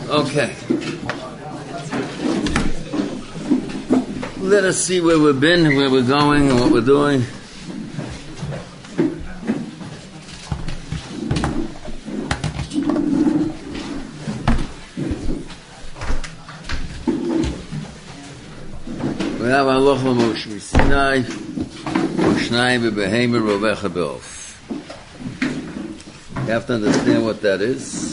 Okay. Let us see where we've been, where we're going, and what we're doing. We have Halacha Moshe Sinai, Moshnai beBehema Rovecha Be'of. You have to understand what that is.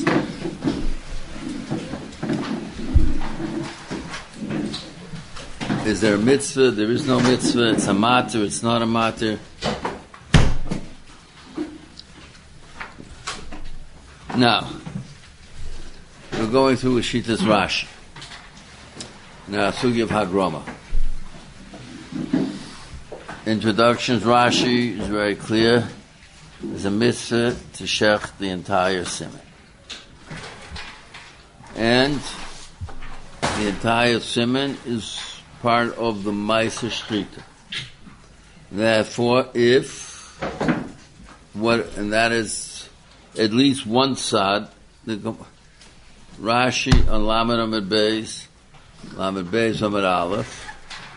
Is there a mitzvah? There is no mitzvah. It's a matter. It's not a matter. Now, we're going through Shittas Rashi. Now, Sugi of Hagrama. Introductions, Rashi is very clear. There's a mitzvah to shech the entire siman. And the entire siman is part of the Ma'aser Shechita. Therefore, and that is at least one side, Rashi on Lamed Amud Beis, Amud Aleph,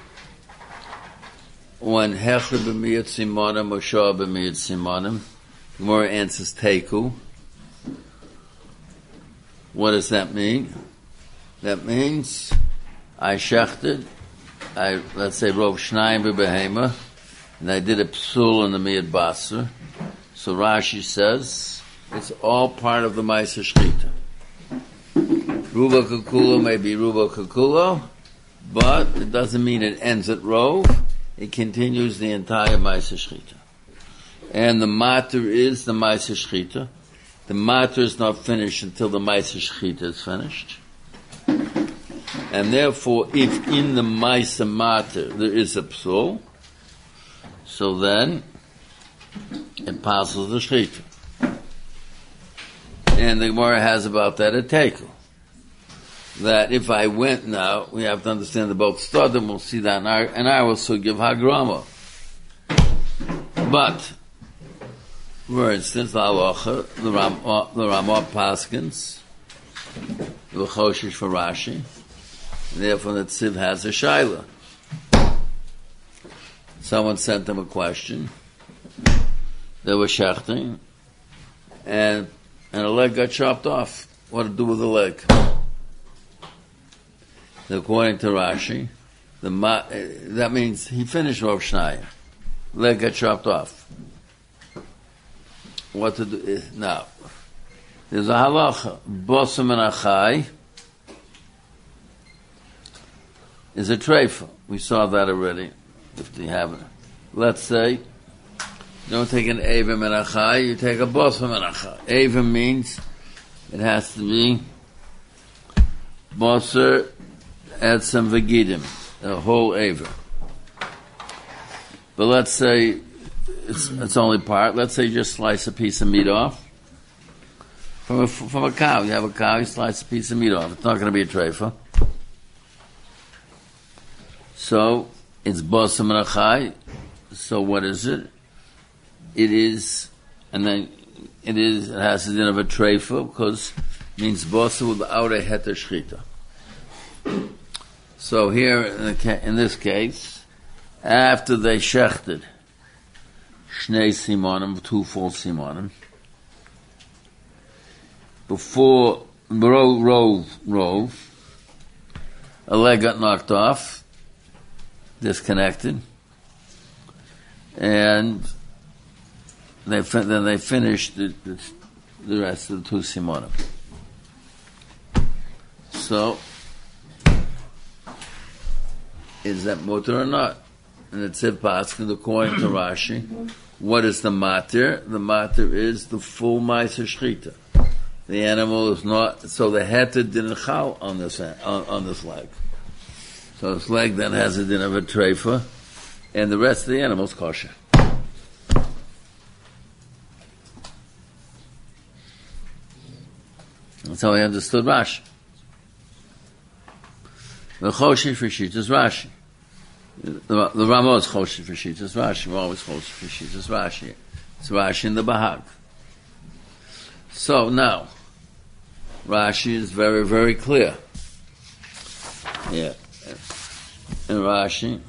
when Hechel b'miyat simanim, Moshe b'miyat simanim, Gemara answers Teiku. What does that mean? That means I shechted, let's say Rov Shnayim beBehema, and I did a psul in the Miyad Basar. So Rashi says it's all part of the Ma'aser Shechita. Ruba Kakulo may be Ruba Kakulo, but it doesn't mean it ends at Rov. It continues the entire Ma'aser Shechita. And the matter is the Ma'aser Shechita. The matter is not finished until the Ma'aser Shechita is finished. And therefore, if in the Ma'aser matter there is a psul, so then it passes the Shechita. And the Gemara has about that a Teiku. That if I went now, we have to understand the both Stadim, we'll see that, and I will also give Hagrama. But, for instance, the Halacha, the Ramah Paskins, the Choshish for Rashi, and therefore the Tziv has a Shaila. Someone sent them a question. They were shechting, and a leg got chopped off. What to do with the leg? According to Rashi, that means he finished Rov Shnayim. Leg got chopped off. What to do? Now, there's a halacha. Bosam and achai is a treifa. We saw that already. If you haven't, let's say you don't take an avim and achai, you take a bosam and achai. Avim means it has to be boser. Add some vegidim, a whole aver. But let's say it's only part. Let's say you just slice a piece of meat off from a cow. You have a cow, you slice a piece of meat off. It's not going to be a treifa. So it's bosam and achai. So what is it? It is, and then it has the din of a treifa because it means bosam without a heter shchita. So here, in this case, after they shechted shnei simanim, two full simanim, before rov, a leg got knocked off, disconnected, and then they finished the rest of the two simanim. So, is that mutter or not? And it's said Paskin, according to Rashi, what is the matir? The matir is the full Ma'aser Shechita. The animal is not, so the heter didn't chal on this leg. So this leg then has a din of a treifa, and the rest of the animal is kosher. That's how I understood Rashi. The Choshish for Shittas Rashi. The Ramah is Choshish for Shittas Rashi. We're always Choshish for Shittas Rashi. It's Rashi in the Bahag. So now, Rashi is very, very clear. Yeah. In Rashi,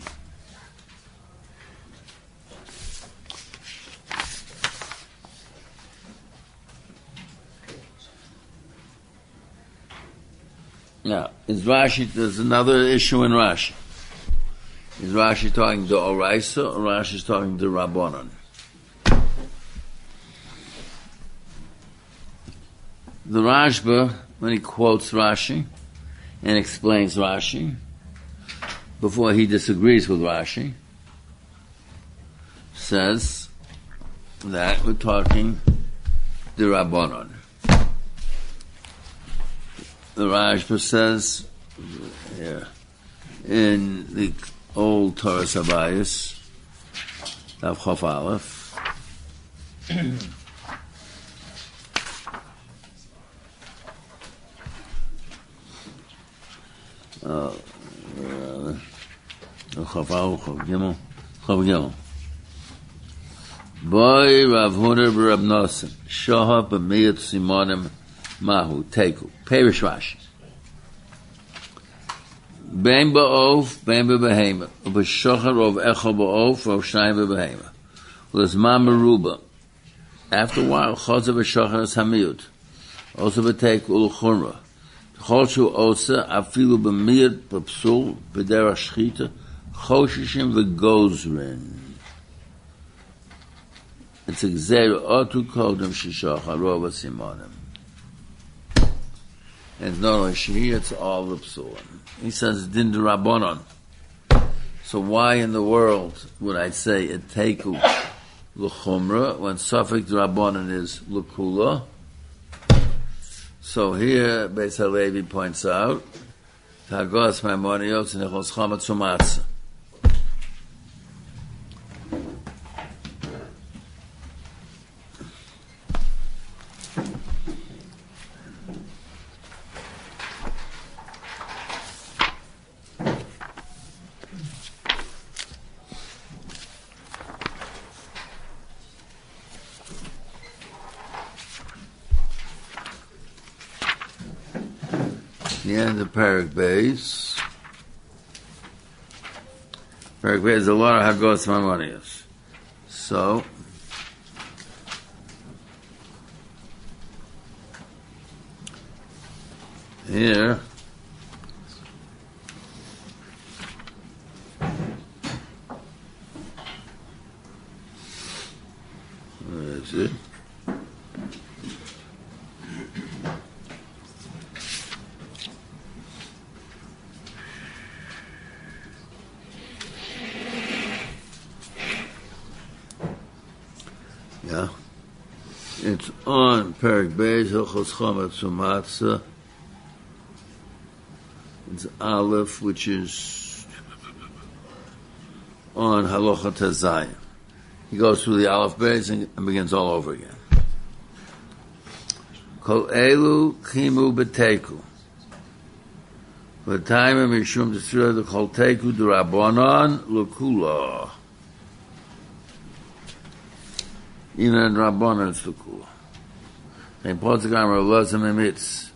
now, there's another issue in Rashi. Is Rashi talking to Oraisa or Rashi is talking to Rabbanon? The Rashba, when he quotes Rashi and explains Rashi, before he disagrees with Rashi, says that we're talking the Rabbanon. The Rashba says, yeah, in the old Torah Sabayis, Tav Chof Aleph, Chof Aleph, Chof Gimel, Boy Rav Huna b'Rab Nosson, Shoha b'miyat Simonim Mahu, Teku, Perish Rashi. Ben ba'of, ben b'behema. B'shochar of echo ba'of, of shnayim b'behema. L'zman meruba. After a while, chotza b'shochar es hamiyut. Also b'teik ul-chumra. Cholshu osa, afilu b'miyat, b'psul, b'derach shchita, choshishim v'gozrin. It's a gzeira, otu kodem shishachar, rova simonim. And not only Shehir, it's all the Psulim. He says, Din de Rabbanon. So why in the world would I say it teku l'chumra when Safek Rabbanon is l'kula? So here, Beis HaLevi points out, Tagos Maimonios nechos chametz u'matzah. The end of Perek Beis. Perek Beis is a lot of Hagos Maimonios. So, here, where is it? Yeah, it's on Perek Beis Hilchos Chametz U'Matzah. It's Aleph, which is on Halacha Tezayin. He goes through the Aleph Beis and begins all over again. Kol elu chimu b'teku. V'tayim mishum t'sirah the kol teku d'Rabbanan l'kula. Even in Rabbanan it's l'kula. And Potzagamar Lozim emitz.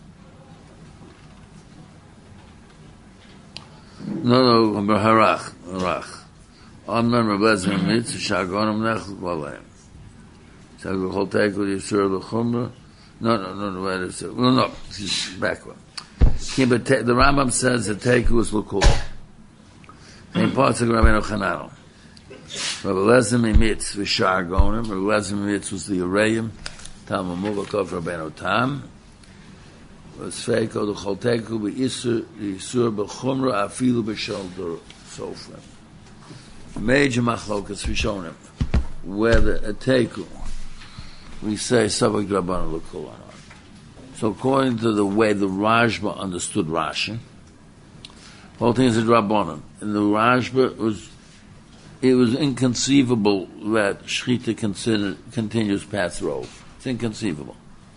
No, harach. Amnon Rabbezim emitz shagonim nechlik v'aleim. So kol teku d'Yisur l'chumra. No, wait a second. No, backward. The Rambam says the teku is l'kula. And Potzagamar Rabbeinu Chananel. Rabbi Lezim emitz v'shar gonim. Rabbi Lezim emitz was the Arayim. Talmud Muvakov Rabbeinu Tam. V'sfeiko the Cholteku b'Yisur b'Chumra afilu b'Sholder Sofrim. Major machlokas Rishonim. Whether a teku, we say Savak Rabbanan l'Kula. So according to the way the Rashba understood Rashi, the whole thing is a Rabbanan. And the Rashba it was inconceivable that Shechita continues past Rov. It's inconceivable.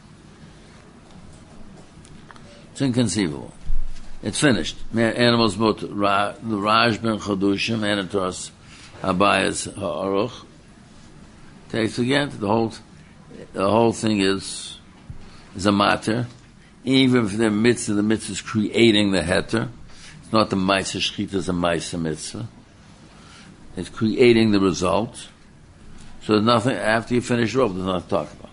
It's inconceivable. It's finished. Animals both the Raj ben Chadushim and Atoras Habayas Ha'aruch takes again. The whole thing is a matter, even if the mitzvah is creating the heter. It's not the Maisa Shechita, it's a Maisa mitzvah. It's creating the result. So there's nothing, after you finish Rov, there's nothing to talk about.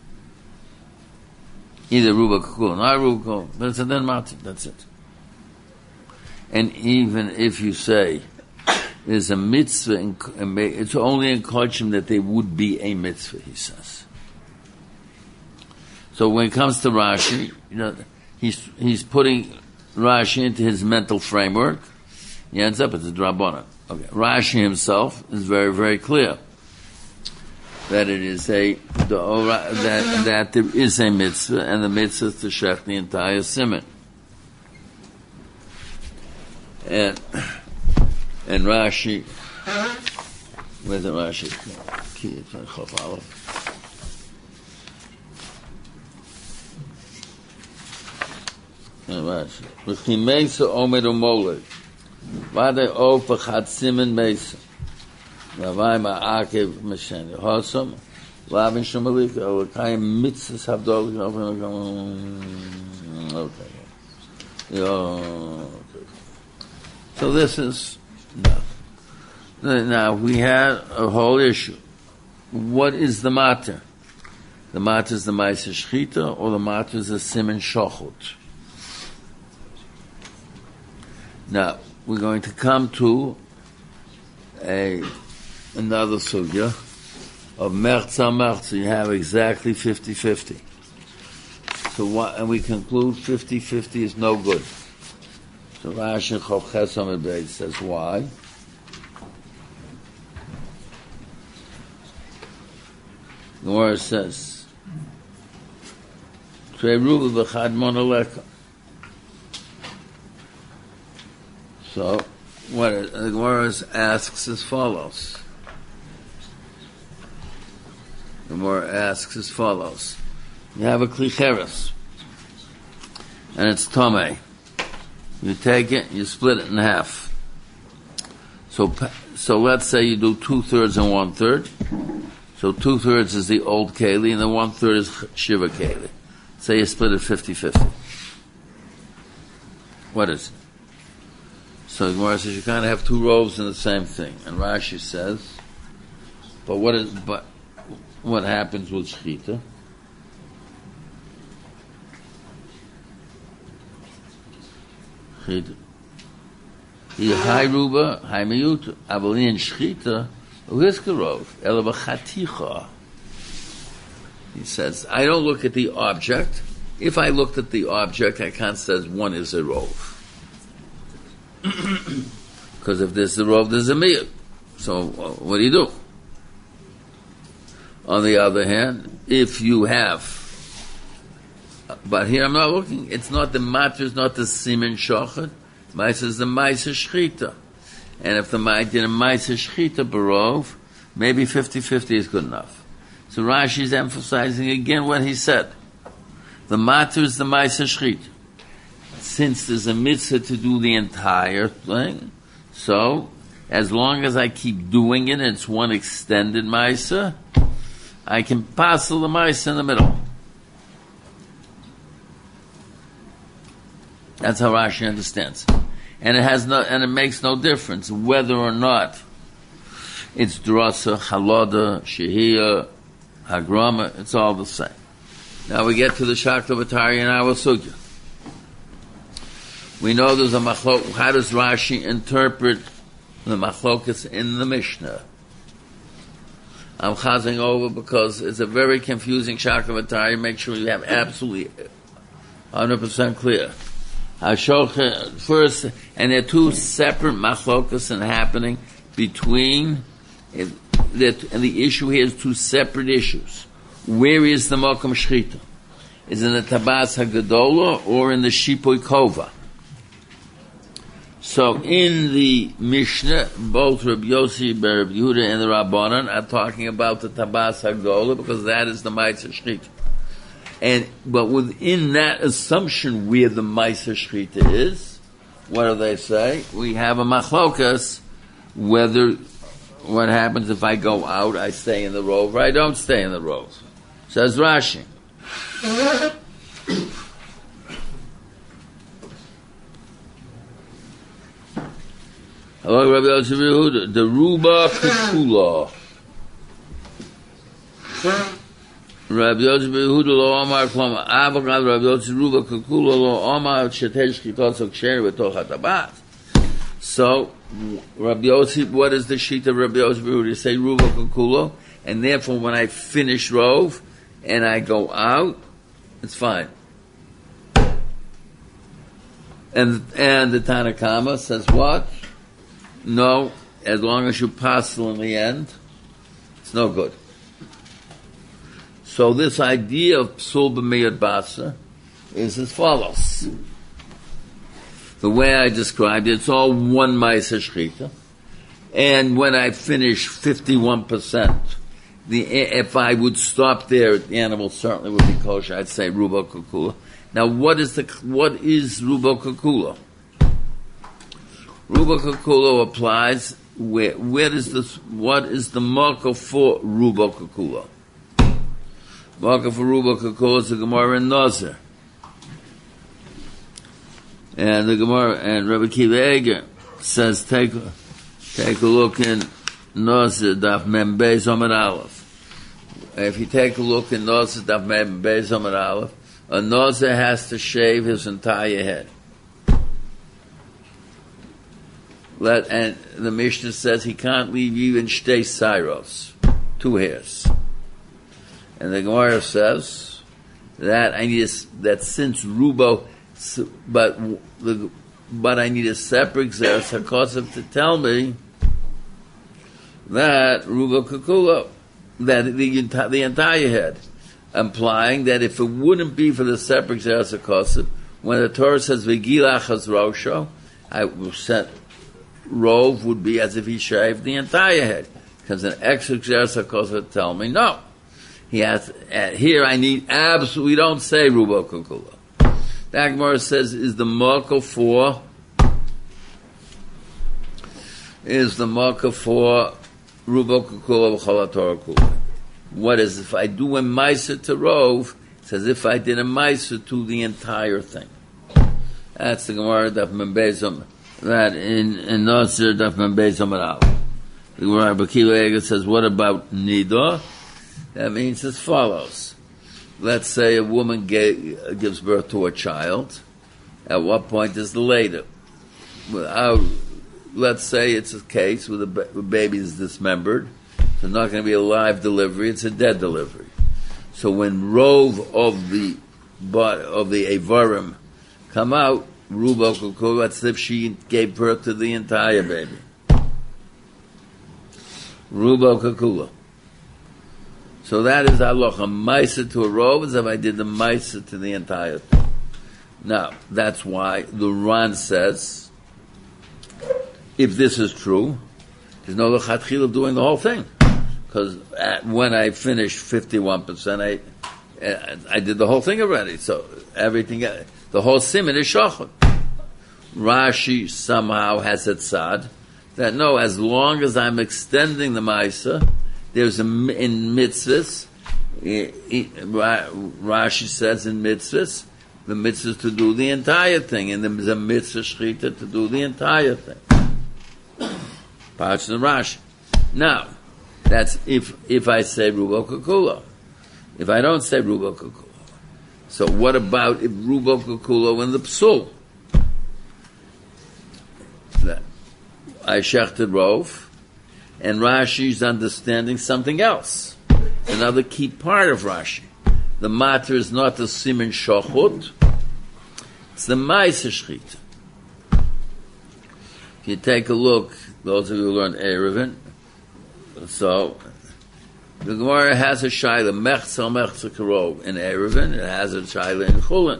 Either Ruba Kukul, not Ruba Kukul, but it's a then Mati, that's it. And even if you say there's a mitzvah, it's only in Kodshim that there would be a mitzvah, he says. So when it comes to Rashi, he's putting Rashi into his mental framework. He ends up as a Drabonan. Okay. Rashi himself is very, very clear that it is that there is a mitzvah, and the mitzvah is to shech the entire siman. And Rashi, where's the Rashi? Rashi. V'chimeisa omed umoled. Vade of v'chad simen meisa. V'avai ma'akev mesheni. Hosam. Lavin shumalik. Olakayim mitzvahs havdol. Okay. So this is, now we had a whole issue. What is the matter? The matter is the Maisa Shechita, or the matter is the simen shochut? Now, we're going to come to another sugya of merza. You have exactly 50-50. So and we conclude 50-50 is no good. So Rashi Chof Ches Amud Beis says why? The Gemara says, Trei Ruba B'chad Monoleka. So, the Gemara asks as follows. The Gemara asks as follows. You have a klicheres, and it's tomei. You take it, you split it in half. So let's say you do 2/3 and 1/3. So 2/3 is the old keli, and the 1/3 is shiva keli. Say you split it 50-50. What is it? So the Gemara says you can't have two rows in the same thing. And Rashi says, but what happens with shechita? Shechita. Hi ruba, hi miyut, avalin shechita, uhiskarov, ela b'chaticha. He says, I don't look at the object. If I looked at the object, I can't say one is a rov. Because if there's a rov, there's a miyut. So what do you do? On the other hand, if you have, but here I'm not looking, it's not the matter, it's not the simen shochet, Maisa is the Maisa Shechita. And if the Maisa did a Maisa Shechita barov, maybe 50-50 is good enough. So Rashi is emphasizing again what he said. The matter is the Maisa Shechita. Since there's a mitzvah to do the entire thing, so as long as I keep doing it, and it's one extended Maisa, I can passel the Maisa in the middle. That's how Rashi understands. And it makes no difference whether or not it's drasa, halada, shehiyah, hagrama, it's all the same. Now we get to the Shaktavatari and our sugya. We know there's a machlok. How does Rashi interpret the machlokas in the Mishnah? I'm chazing over because it's a very confusing Shaktavatari. Make sure you have absolutely 100% clear. First, and there are two separate machlokas happening between, and the issue here is two separate issues. Where is the Mokum Shechita? Is it in the Tabas HaGadola or in the Shipui Kova? So in the Mishnah, both Rabbi Yossi, Rabbi Yehuda, and the Rabbanan are talking about the Tabas HaGadola because that is the Maisa Shechita. But within that assumption where the Maisa Shechita is, what do they say? We have a machlokas, what happens if I go out, I stay in the rove, or I don't stay in the rove. Says Rashi. Rabbi Yosef Yehuda, the Ruba Kukula. Rabbi Yosef Yehuda lo Omar Kloma Avogad Rabbi Yosef Ruba Kukula lo Omar Shetesh Chitosok Sheri B'toch HaTabat. So, Rabbi Yosef, what is the sheet of Rabbi Yosef Yehuda? You say Ruba Kukula, and therefore when I finish Rov and I go out, it's fine. And the Tanakama says what? No, as long as you passel in the end, it's no good. So this idea of psul b'miyad basa is as follows. The way I described it, it's all one ma'aser shchita, and when I finish 51%, if I would stop there, the animal certainly would be kosher. I'd say ruba kukula. Now, what is ruba kukula? Ruba kukula applies what is the marker for ruba kukula? Marker for ruba kukula is the Gemara in Nazir. And the Gemara, and Rabbi Kiva Eger says, take a look in Nazir, Daf Mem Beis Amud Aleph. If you take a look in Nazir, Daf Mem Beis Amud Aleph, a Nazir has to shave his entire head. And the Mishnah says he can't leave even shtei sairos, 2 hairs. And the Gemara says that that since rubo, but I need a separate xeris hakosav to tell me that rubo kukula, that the entire head, implying that if it wouldn't be for the separate xeris hakosav, when the Torah says v'gilach has rosho, I will set rove would be as if he shaved the entire head, because an extra xeris hakosav would tell me no. He has here. I need absolutely. We don't say rubo kukula. The Gemara says is the marker for rubo kukula v'chol Torah kula. What is if I do a ma'aser to rove? It's as if I did a ma'aser to the entire thing. That's the Gemara Daf Mem Beis Amud. That in Nazir Daf Mem Beis Amud Aleph. The Gemara B'Kiva Eger says, what about nida? That means as follows. Let's say a woman gives birth to a child. At what point is the later? Let's say it's a case where the baby is dismembered. So it's not going to be a live delivery, it's a dead delivery. So when rove of the Avarim come out, rubo kukula, that's if she gave birth to the entire baby. Rubo kukula. So that is halacha. Ma'aser to a rove is if I did the ma'aser to the entire thing. Now, that's why the Ran says, if this is true, there's no lechatchila of doing the whole thing. Because when I finished 51%, I did the whole thing already. So everything, the whole siman is shachot. Rashi somehow has it sad that no, as long as I'm extending the ma'aser, there's in mitzvahs, Rashi says in mitzvahs, the mitzvah to do the entire thing, and there's a mitzvah shchita to do the entire thing. Parts of Rashi. Now, that's if I say rubo kukula. If I don't say rubo kukula. So what about if rubo kukula in the psul? I shechted rov, and Rashi's understanding something else. Another key part of Rashi. The matter is not the siman shachut, it's the ma'aser shchita. If you take a look, those of you who learn Eruvin, so the Gemara has a shaila mechza karov in Eruvin, it has a shaila in Chulin.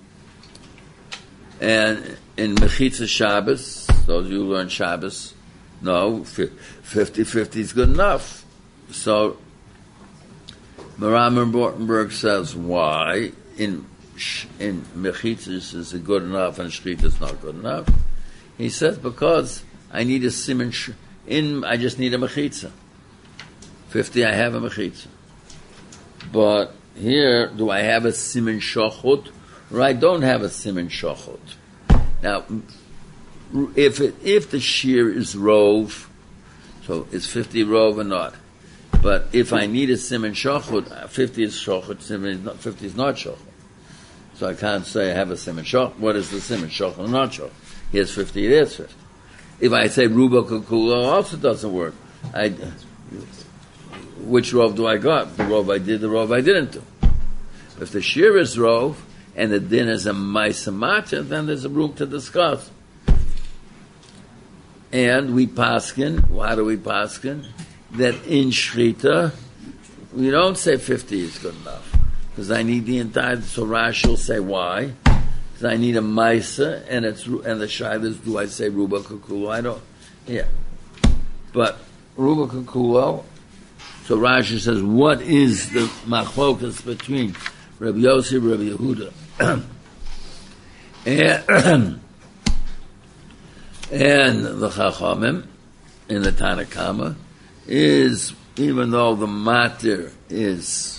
And in Mechitza Shabbos, those of you who learn Shabbos, no, 50-50 is good enough. So, Maram Bortenberg says, why? In Mechitzas is it good enough and Shchita is not good enough? He says, because I need a siman, I just need a Mechitza. 50, I have a Mechitza. But here, do I have a siman shachut, or I don't have a siman shachut? Now, if the shear is rove, so it's 50 rove or not. But if I need a siman shachut, 50 is shachut, 50 is not shachut. So I can't say I have a siman shachut. What is the siman shachut or not shachut? Here's 50, it is 50. If I say ruba kukula, also doesn't work. Which rove do I got? The rove I did, the rove I didn't do. If the shear is rove and the din is a ma'isa matcha, then there's a room to discuss. And we paskin. How do we paskin? That in Shrita, we don't say 50 is good enough. Because I need the entire, so Rashi will say why. Because I need a Maisa, and the Shaila is, do I say Ruba Kukulo? I don't, yeah. But Ruba Kukulo, so Rashi says, what is the machlokas between Rabbi Yossi and Rabbi Yehuda? And the Chachamim, in the Tanakama, is, even though the matir is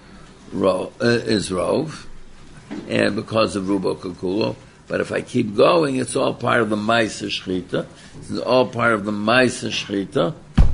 rov, and because of Rubo Kukulo, but if I keep going, it's all part of the Maisa Shchita. It's all part of the Maisa Shchita.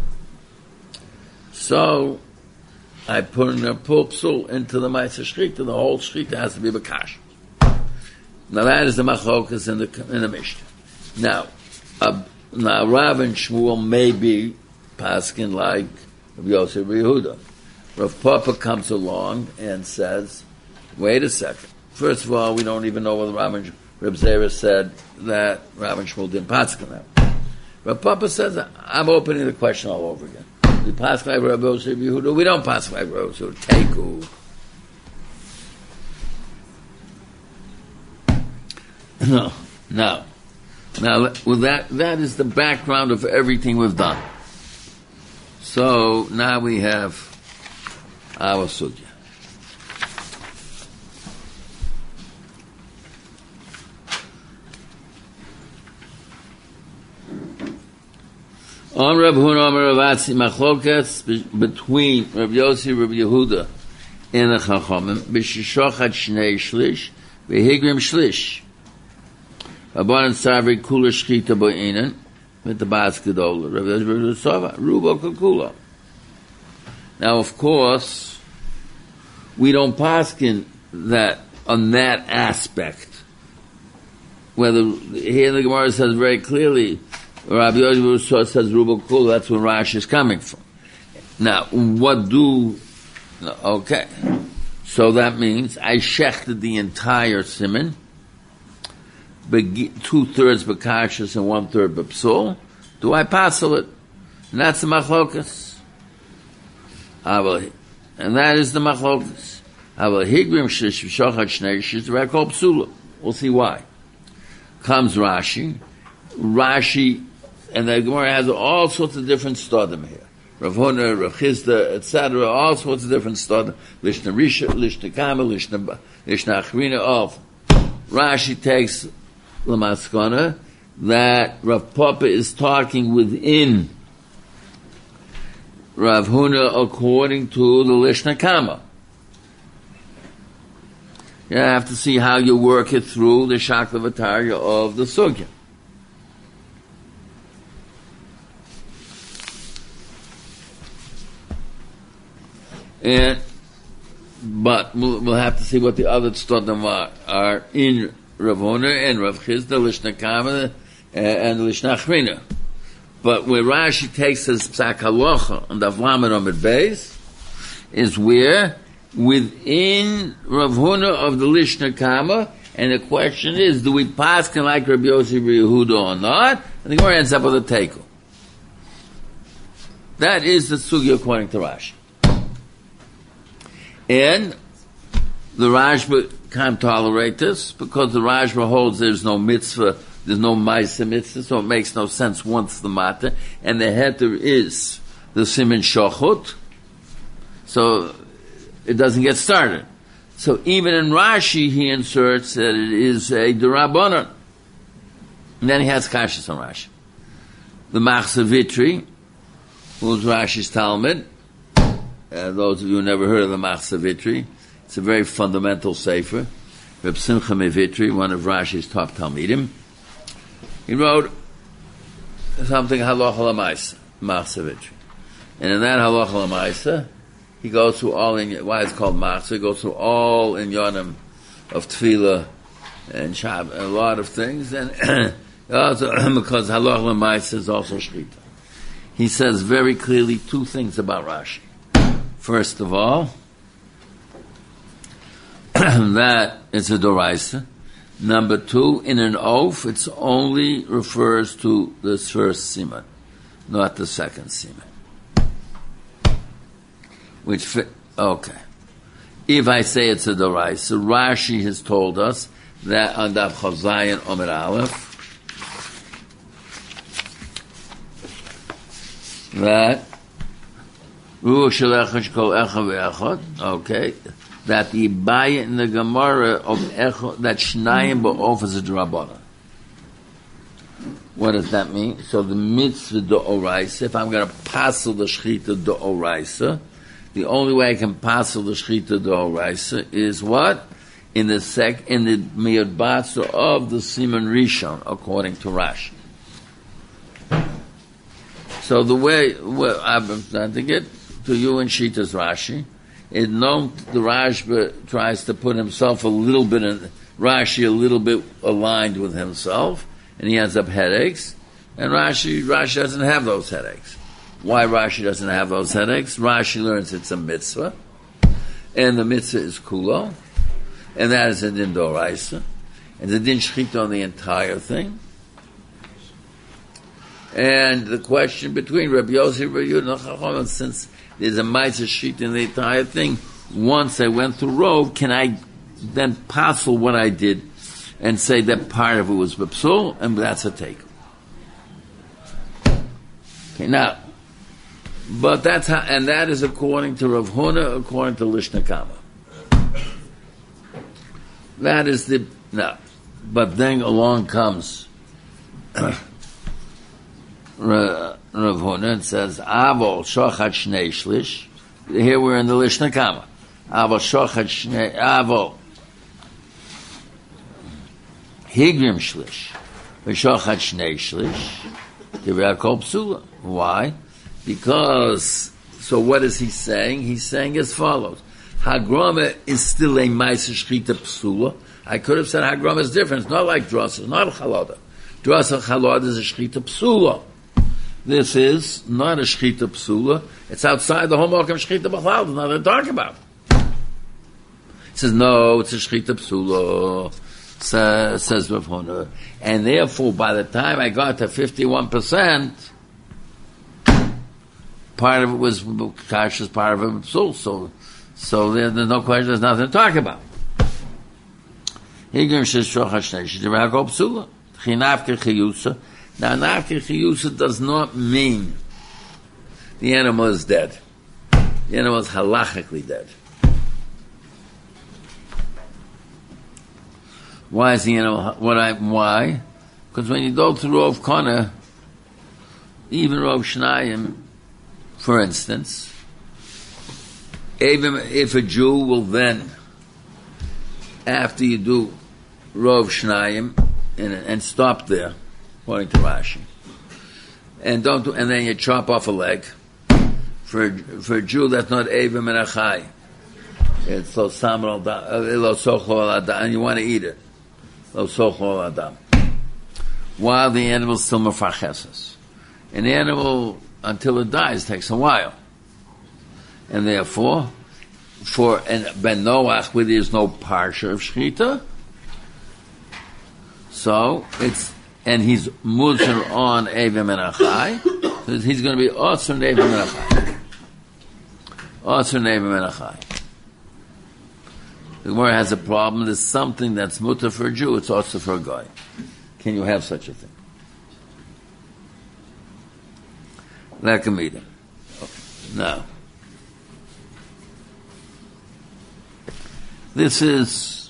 So, I put in a pulpsul into the Maisa Shchita, the whole Shchita has to be Bakash. Now that is the Machlokas in the Mishnah. Now Rav and Shmuel may be paskin like Rabbi Yosef Yehuda. Rav Papa comes along and says, wait a second. First of all, we don't even know whether Reb Zera said that Rav and Shmuel didn't paskin that. Rav Papa says, I'm opening the question all over again. We paskin like Rabbi Yosef Yehuda, we don't paskin like Rabbi Yosef Teku. No. Now, with that is the background of everything we've done. So now we have our sugya. On Reb Huna, Rav Atzi, machlokas between Reb Yossi, Reb Yehuda, and the Chachamim, b'shishochat shnei shlish, v'higrim shlish. Rabbanan Savri Kula Shchita Bo'inen with the Baskedola. Rubo Kukula. Now, of course, we don't paskin that on that aspect. Whether here the Gemara says very clearly, Rabbi Yosef says Rubo Kukula. That's where Rashi is coming from. Now, okay. So that means I shechted the entire siman. 2/3 Bakashas and 1/3 Bapsul. Do I passel it? And that's the machlokas. And that is the machlokas. Higrim shlish v'shochat shnei shlish v'rakol psula. We'll see why. Comes Rashi, and the Gemara has all sorts of different stadim here. Rav Huna, Rav Chizda, etc. All sorts of different stadim. Lishna Risha, Lishna Kama, Lishna Achrina. All. Rashi takes Lamaskana that Rav Papa is talking within Rav Huna according to the Lishna Kama. You have to see how you work it through the Shaklavatariya of the Sugya. But we'll have to see what the other Tzodim are in Rav Huna and Rav Chizda, Lishna Kama, and Lishna Achrina. But where Rashi takes his Psak Halacha and Avlamed Amid Beis is where within Rav Huna of the Lishna Kama, and the question is, do we paskin like Rabbi Yossi Yehuda or not? And the Gemara ends up with a teiku. That is the sugya according to Rashi. And the Rashba can't tolerate this because the Rashba holds there's no mitzvah, there's no ma'aseh mitzvah, so it makes no sense once the matter, and the heter is the siman shachut, so it doesn't get started. So even in Rashi he inserts that it is a derabanan, and then he has kashas on Rashi. The Machzor Vitri, who's Rashi's Talmud, those of you who never heard of the Machzor Vitri, it's a very fundamental sefer. Reb Simcha Mevitri, one of Rashi's top Talmidim, He wrote something halacha l'maisa, Machzevich. And in that halacha l'maisa, he goes through all in, why it's called Machzev, he goes through all in Yonim of Tefillah and Shabbat, a lot of things, and also, because halacha l'maisa is also Shechita. He says very clearly two things about Rashi. First of all, that it's a doraisa. Number two, in an oath, it only refers to the first siman, not the second siman. Okay. If I say it's a doraisa, Rashi has told us that on Daf Chazayin Omer Aleph, that okay, that the Ibaya in the Gemara of Echot, that Shnayim Ba'of is a Drabana. What does that mean? So the mitzvah d'oraisa, if I'm going to passel the shchita d'oraisa, the only way I can passel the shchita d'oraisa is what? In the Miyad Basra of the Siman Rishon, according to Rashi. So the way I'm trying to get to you in Shita's Rashi, is known the Rashba tries to put himself a little bit in Rashi, a little bit aligned with himself, and he ends up headaches. And Rashi doesn't have those headaches. Why Rashi doesn't have those headaches? Rashi learns it's a mitzvah, and the mitzvah is kulo, and that is a din d'oraisa, and the din shchita on the entire thing. And the question between Rabbi Yossi and Rabbi Yehuda, since there's a ma'aser sheet in the entire thing, once I went through Rov, can I then passel what I did and say that part of it was Bepsul, and that's a take. Okay, now, but that's how, and that is according to Rav Huna, according to Lishna Kama. That is no. But then along comes Rav Huna and says, Avol shochat shnei shlish. Here we're in the Lishna Kama. Avol shochat shnei, Avol higrim shlish. V'shochat shnei shlish. Kivrei kol psula. Why? Because, so what is he saying? He's saying as follows. Hagrama is still a ma'aser shchita psula. I could have said Hagrama is different. It's not like Drasa. It's not a chalada. Drasa chalada is a shchita psula. This is not a shchita psula. It's outside the homework of shchita b'chlal. It's not what they're talking about. He says, no, it's a shchita psula, says Rav Huna. And therefore, by the time I got to 51%, part of it was kashas, part of it was psul. So there's no question, there's nothing to talk about. Now, nafke chiyusa does not mean the animal is dead. The animal is halachically dead. Why is the animal, why? Because when you go through Rov Kona, even Rov Shnayim, for instance, even if a Jew will then, after you do Rov Shnayim, and stop there, according to Rashi, and then you chop off a leg, for a Jew that's not Eva Menachai, it's lo samar lo sochlo al adam, and you want to eat it, lo sochlo al adam, while the animal still mefarcheses. An animal, until it dies, takes a while. And therefore, for Ben Noach, where there's no parsha of shchita, so and he's muzer on Eva Menachai, so he's going to be Osir and Eva Menachai. Osir and Eva Menachai. The Gemara has a problem. There's something that's mutter for a Jew, it's Osir for a guy. Can you have such a thing? Like a meeting. Now, this is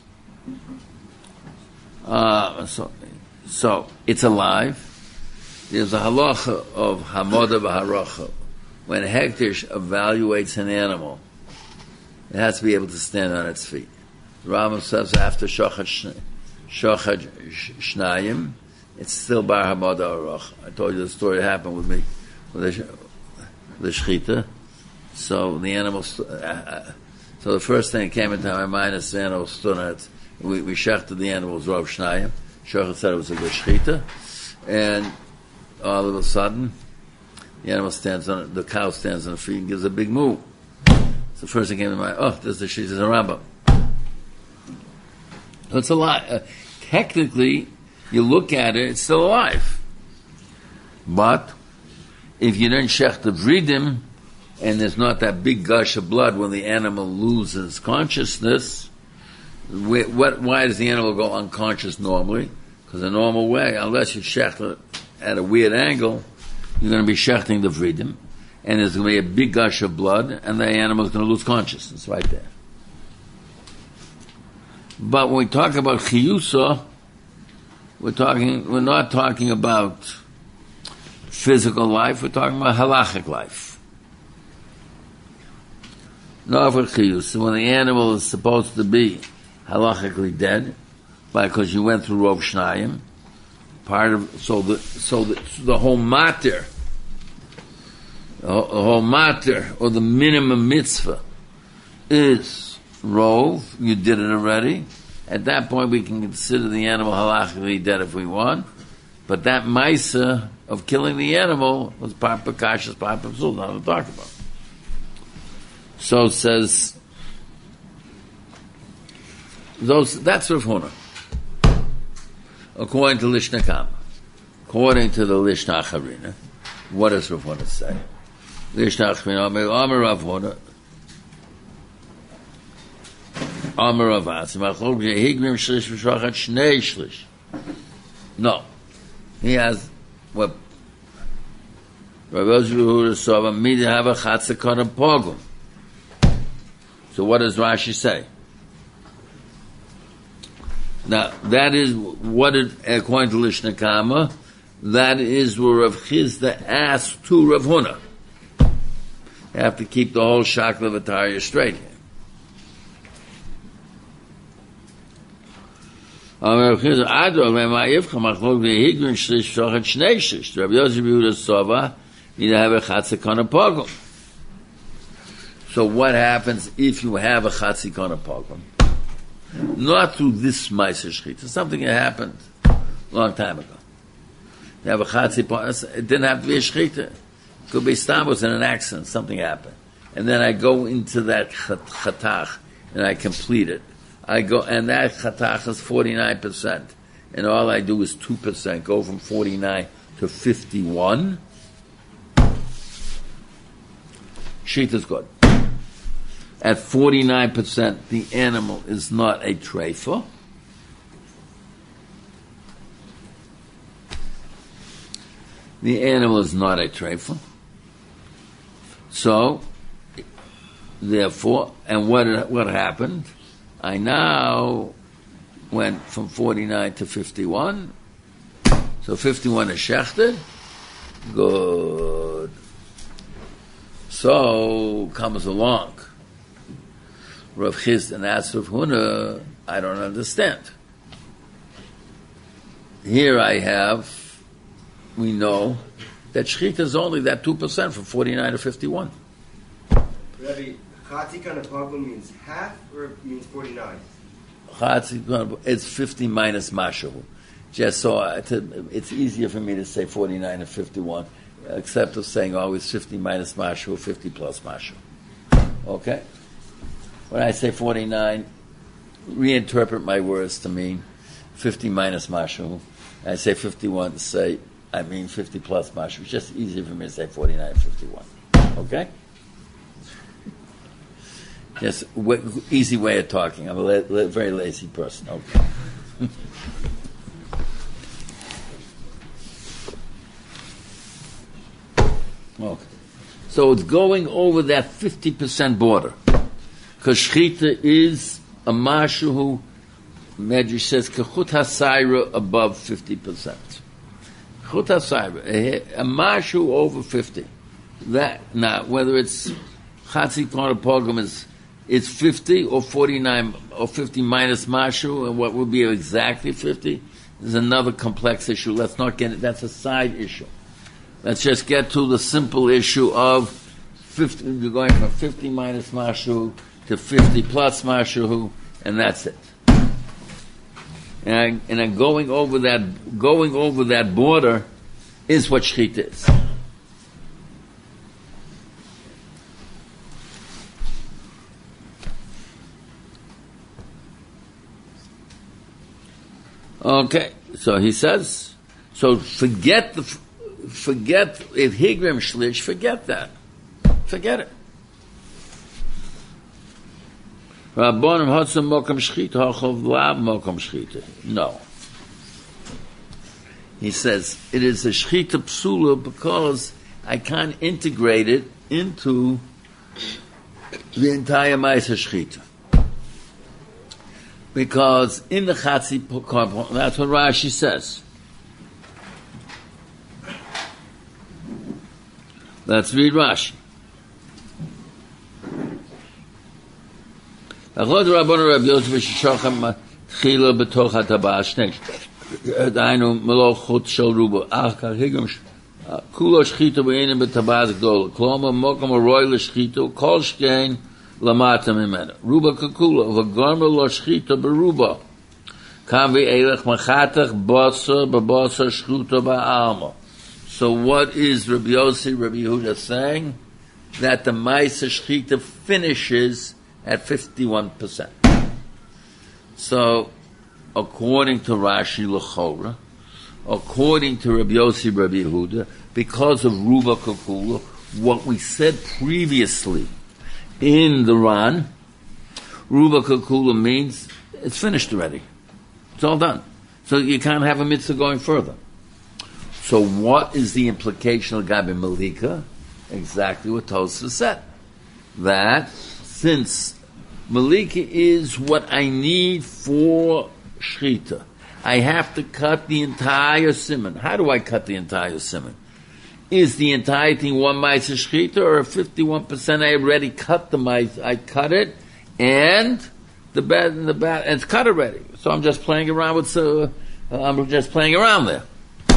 so it's alive. There's a halacha of hamoda v'haracha. When Hektish evaluates an animal, it has to be able to stand on its feet. The Rambam says after shochat shnayim, it's still bar hamad arach. I told you the story happened with me with the shechita. So the animal, so the first thing that came into my mind is the animal stood on it. We shechted the animals Rav Shnayim. Shochet said it was a good shechita, and all of a sudden, the animal stands on it, the cow stands on the feet and gives a big moo. So the first thing came to mind, this is the shechita Rambam. So it's a lot. Technically, you look at it, it's still alive. But if you didn't shech the vridim, and there's not that big gush of blood when the animal loses consciousness, why does the animal go unconscious normally? Because the normal way, unless you shech it at a weird angle, you're going to be shechting the vridim, and there's going to be a big gush of blood, and the animal's going to lose consciousness right there. But when we talk about chiyusa, we're not talking about physical life, we're talking about halachic life. Not for chiyusa, when the animal is supposed to be halachically dead, because you went through Rov Shnayim, the whole matter, or the minimum mitzvah, is Rov. You did it already. At that point, we can consider the animal halachically dead if we want. But that maisa of killing the animal was part Pakashas, part Psul, not to talk about. So it says, that's Rav Huna. According to Lishna Kama. According to the Lishna Acharina, what does Rav Huna say? Lishna Acharina, Amar Rav Huna, Amar Rav Asim, Achol Higrim Shlish V'Shachat Shnei Shlish. No. He has what Rav Yehuda Sova Mida have a Chatzakon and Pogum. So what does Rashi say? Now, that is what it, according to Lishna Kama, that is where Rav Chizda asked to Rav Huna. You have to keep the whole Shakla V'Tarya straight here. Rav Chizda, Adro, Lema Yivcha, Machlok V'Higrin Shlish Shochet Shnei Shlish. Rav Yosef Yehuda Sova, need to have a Chatzikon and Pogum. So what happens if you have a Chatzikon and Pogum? Not through this Meiser Shechita. Something that happened a long time ago. You have a Chatzikon, it didn't have to be a Shechita. It could be Stamos in an accident, something happened. And then I go into that Chatach, and I complete it. And that Chatach is 49%. And all I do is 2%, go from 49 to 51. Shechita is good. At 49%, the animal is not a treifa. The animal is not a treifa. So, therefore, and what happened? I now went from 49 to 51. So 51 is shechted. Good. So, comes along Rav Chizda and asks Rav Huna, I don't understand. Here we know that Shechita is only that 2% from 49 to 51. Rabbi, Chatzikon and Pogum means half or means 49? Chatzikon, it's 50 minus Mashahu. Just so it's easier for me to say 49 and 51, except of saying always 50 minus Mashahu, 50 plus Mashahu. Okay? When I say 49, reinterpret my words to mean 50 minus Mashu. I say 51 to say, I mean 50 plus Mashu. It's just easier for me to say 49 and 51. Okay? Just easy way of talking. I'm a very lazy person. Okay. Okay. So it's going over that 50% border. Because Shechita is a mashu who, Medrash says, kechut hasayra above 50%. Kechut hasayra, a mashu over 50. That, now, whether it's Chatzikon or Pogum it's 50 or 49 or 50 minus mashu, and what would be exactly 50, is another complex issue. Let's not get it. That's a side issue. Let's just get to the simple issue of 50. You're going from 50 minus mashu to 50 plus mashu, and that's it. And I'm going over that border is what shechita is. Okay, so he says, so forget if higrim shlish, forget that. Forget it. Rabbonim hotzim mokam shchita, hachov lab mokam shchita. No. He says, it is a shchita psula because I can't integrate it into the entire ma'aser shchita. Because in the Chatzi Korban, that's what Rashi says. Let's read Rashi. Kulo shchita b'enim b'tabaz gdola. Kloma mokom aroi l'shchita kol shkein lamata mimena. Ruba kakula v'gorma lo shchita b'ruba. Kam v'elech machatach basa b'basa shchuta ba'alma. So what is Rabbi Yossi, Rabbi Yehuda saying? That the ma'aser shchita finishes at 51%. So, according to Rashi l'chora, according to Rabbi Yossi, Rabbi Yehuda, because of Ruba Kakula, what we said previously in the Ran, Ruba Kakula means it's finished already. It's all done. So you can't have a mitzvah going further. So what is the implication of Gabi Malika? Exactly what Tosfos said. That since Malika is what I need for Shechita, I have to cut the entire siman. How do I cut the entire siman? Is the entire thing one ma'aser shechita or 51%? I already cut the ma'aser. I cut it, and and it's cut already. So I'm just playing around with. I'm just playing around there,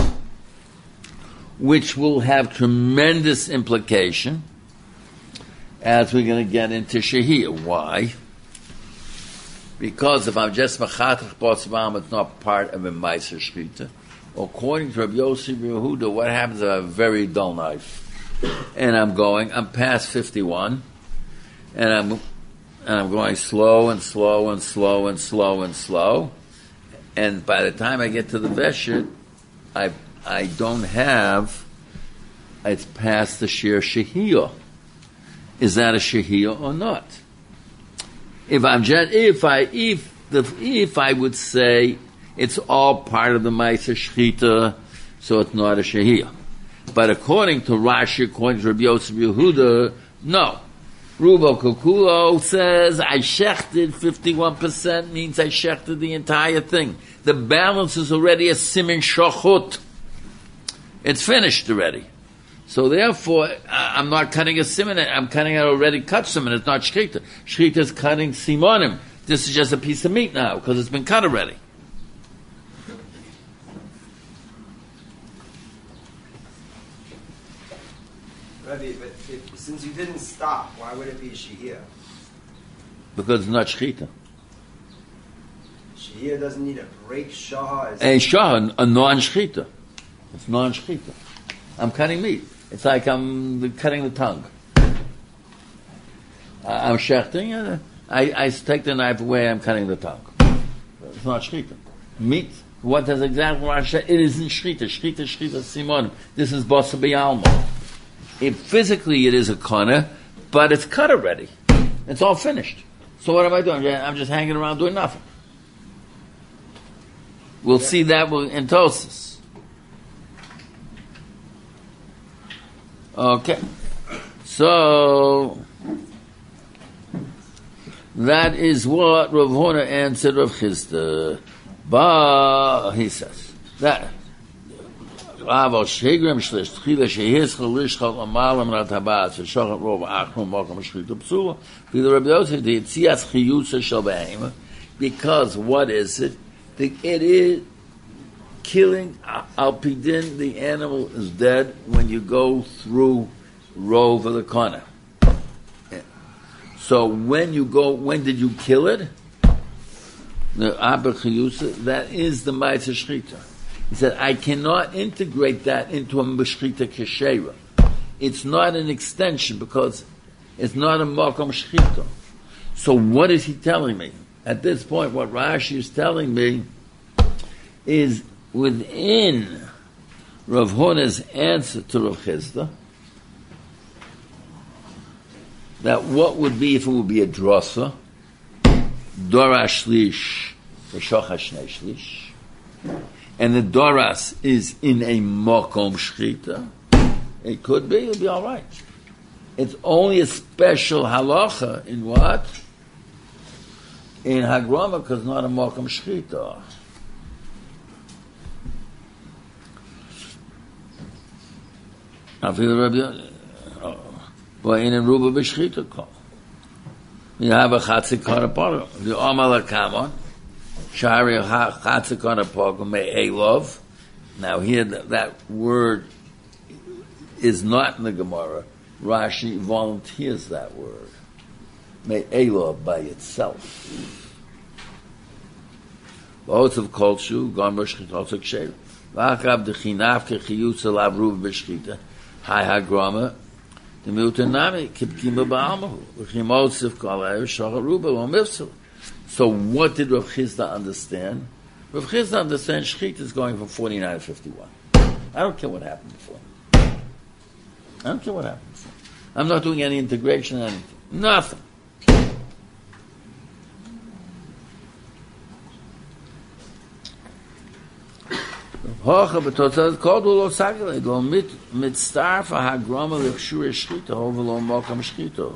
which will have tremendous implication as we're going to get into shehiyah. Why? Because if I'm just machatach b'otzvam, it's not part of a ma'aser shechita. According to Rabbi Yossi Yehuda, what happens if I have a very dull knife, and I'm past 51, and I'm going slow and slow and slow and slow and slow, and by the time I get to the veshet, I don't have. It's past the shir shehiyah. Is that a shehiyah or not? If I would say it's all part of the ma'aser shechita, so it's not a shehiyah. But according to Rashi, according to Rabbi Yosef Yehuda, no. Ruba Kukulo says I shechted 51% means I shechted the entire thing. The balance is already a simin shachut. It's finished already. So therefore, I'm not cutting a siman, I'm cutting an already cut siman. It's not shechita. Shechita is cutting simonim. This is just a piece of meat now, because it's been cut already. Rabbi, but since you didn't stop, why would it be shehiyah? Because it's not shechita. Shehiyah doesn't need a break. Shah is... A shah, a non-shechita. It's non-shechita. I'm cutting meat. It's like I'm cutting the tongue. I'm shechting, I take the knife away, I'm cutting the tongue. It's not shechita. Meat, what does exactly what I said? It isn't shechita. Shechita, simon. This is basa b'alma. Physically it is a kana, but it's cut already. It's all finished. So what am I doing? I'm just hanging around doing nothing. We'll see that in Tosfos. Okay, so that is what Rav Huna answered Rav Chisda. But he says that Rav Shegrim Shlish Tchila Shehis Chalish Chal Amalam Ratabas Shachat Rov Achnu Makam Shchita Psula. With the Rabbi Yosef the Yitzias Chiyusa Shel Behema, because what is it? It is killing al pidin, the animal is dead when you go through Rov of the corner. So when did you kill it? The Abba Chiyusa, that is the Ma'aser Shchita. He said, I cannot integrate that into a Meshchita Keshera. It's not an extension because it's not a Makom Shchita. So what is he telling me? At this point, what Rashi is telling me is within Rav Huna's answer to Rav Chisda, that what would be if it would be a drasa, Dorash Shlish, Shochash Shnei Shlish, and the Doras is in a Makom Shchita, it could be, it'll be all right. It's only a special halacha in what? In Hagrama, because not a Makom Shchita. I feel Rabbi, but in a Ruba B'Shchita call. You have a Chatzikon Apogum. The Omal Akamon, Shari Chatzikon Apogum, Me'elov. Now here, that word is not in the Gemara. Rashi volunteers that word. Me'elov by itself. Both of Kolshu, Gon B'Shchita, also Kshev. V'akav D'chinaf K'chiyus Alav Ruba B'Shchita. Hai Hagrama. The Mutanami Kipkima Ba'almahu. V'chimosif Kalav Shacharuba L'mifsel. So what did Rav Chisda understand? Rav Chisda understands Shchita is going from 49 to 51. I don't care what happened before. I don't care what happened before. I'm not doing any integration or anything. Nothing. Hocha b'totzah kol du lo sagele lo mitzarf hagrama l'chshur shchita over lo mokam shchita.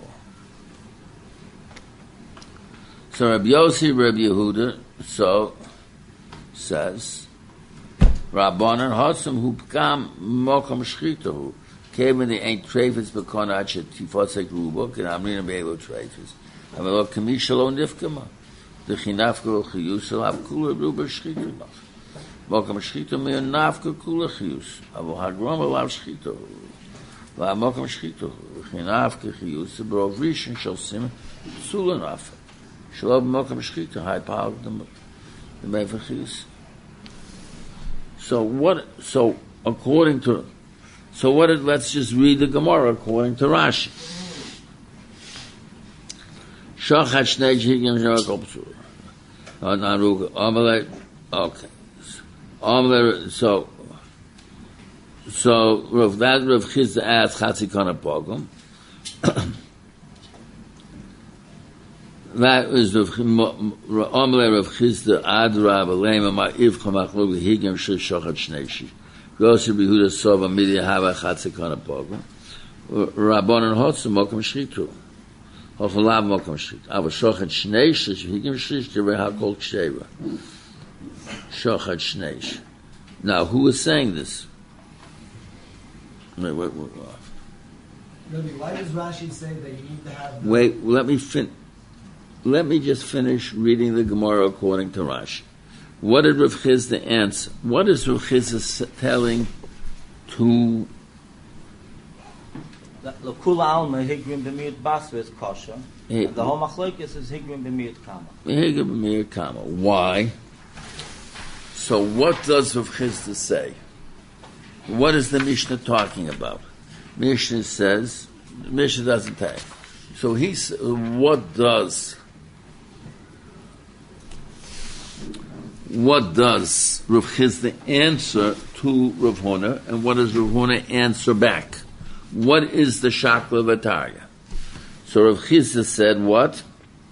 So Rabbi Yossi, Rabbi Yehuda, says Rabbanan Hotzim hu pkam mokam shchita hu came in the ain't trefes bekonat shet tifosek rubo ken amrina beilo trefes amelo kamishalo nifkama the chinafko chiyusel avkula rubo shchita noch. Mokam shchita me nafka kula chiyus. Avo hagrom alav shchita. Va mokam shchita. Chinafka chiyus. Brov rishon shal sim sula nafka. Shalom mokam shchita. High power the mefer chiyus. So what? So according to, let's just read the Gemara according to Rashi. Shachat shnei jigim shakol psur. Naruga amalei. Okay. So Rav Chisda asked Chatzikon Apogum. That was Rav Chisda Adrab Alema Ma'ivcha Machlog Higam Shel Shochat Shneishi. Gosi Behuda Sova Midia Hava Chatzikon Apogum. Rabbanon Hotzim Mokam Shchitu. Hochalav Mokam Shchitu. Ava Shochat Shneishi Higam Shlish Devei HaKol Ksheva. Shochat Shneish. Now, who is saying this? Wait. Rabbi, why does Rashi say that you need to have... Wait, let me just finish reading the Gemara according to Rashi. What did Rav Chisda answer? What is Rav Chisda telling to... L'kula alma higrim b'miyut basu is kosher. The whole machlokes is higrim b'miyut kama. Higrim b'miyut kama. Why? So what does Rav Chisda say? What is the Mishnah talking about? Mishnah says, Mishnah doesn't tell. So what does Rav Chisda answer to Rav Huna, and what does Rav Huna answer back? What is the Shakla V'Tarya? So Rav Chisda said what?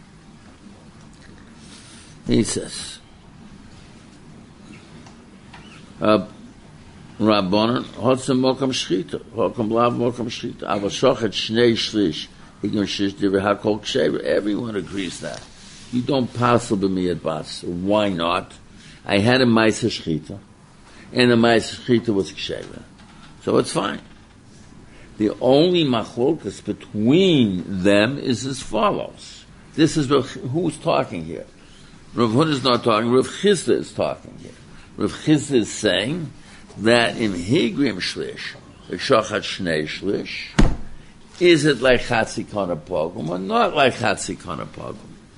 He says, Rabbanon, Hotzim Mokam Shchita, Hokam Lav Mokam Shchita, Ava Shochet Shnei Shlish, Higam Shish Divrei HaKol Kshever. Everyone agrees that. You don't possibly me at Bas. Why not? I had a Ma'aser Shchita, and the Ma'aser Shchita was Kshever. So it's fine. The only machlokas between them is as follows. This is who's talking here. Rav Huna is not talking, Rav Chisda is talking here. Rav Chisda is saying that in Higrim Shlish, the Shochat Shnei Shlish, is it like Chatzikon Pogum or not like Chatzikon Pogum?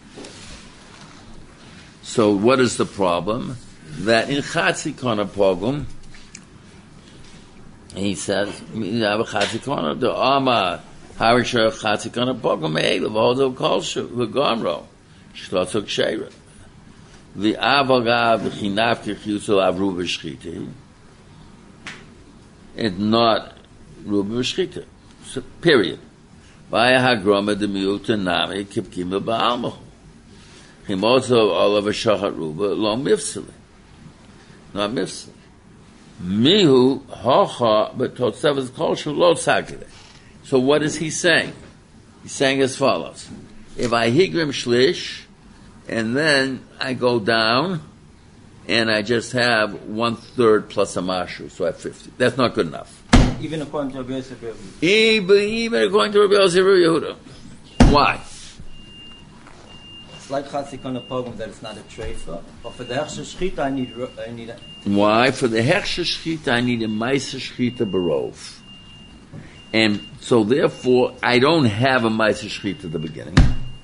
So what is the problem? That in Chatzikon Pogum, he says, you have a Chatzikon, the Ama, Harisha Chatzikon Pogum, Eilav, although Kolshu, V'Gomro, Shlotzok Sheira. The Avagav, V'Chinavke Chusel Avru V'Shchiti, it's not Ruba V'Shchita. So, period. Vaya Hagroma de Miuta Nami Kipkima Ba'almahu. Chimozo Olav Shachat Ruba Lo Mifsali. Not Mifsali. Mihu Hocha but Totsevas Kolshu Lo Sakile. So what is he saying? He's saying as follows. If I Higrim Shlish, and then I go down, and I just have 1/3 plus a mashu, so I have 50. That's not good enough. Even according to Rabbi Yosef Yehuda. Even according to Rabbi Yosef Yehuda. Why? It's like Chatzikon Pogum that it's not a treifa, but for the Hechsher Shchita I need a... Why? For the Hechsher Shchita I need a Meiser Shchita Barov. And so therefore, I don't have a Meiser Shchita at the beginning.